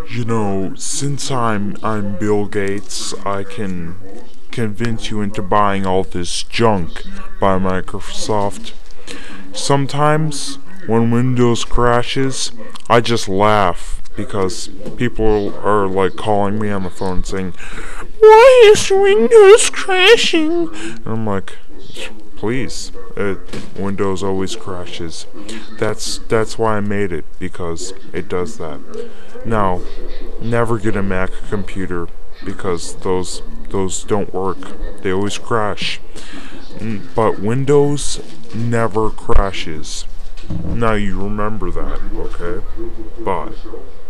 Since I'm Bill Gates, I can convince you into buying all this junk by Microsoft. Sometimes when Windows crashes, I just laugh because people are like calling me on the phone saying, "Why is Windows crashing?" And I'm like, please, Windows always crashes. That's why I made it, because it does that. Now, never get a Mac computer because those don't work. They always crash. But Windows never crashes. Now you remember that, okay? But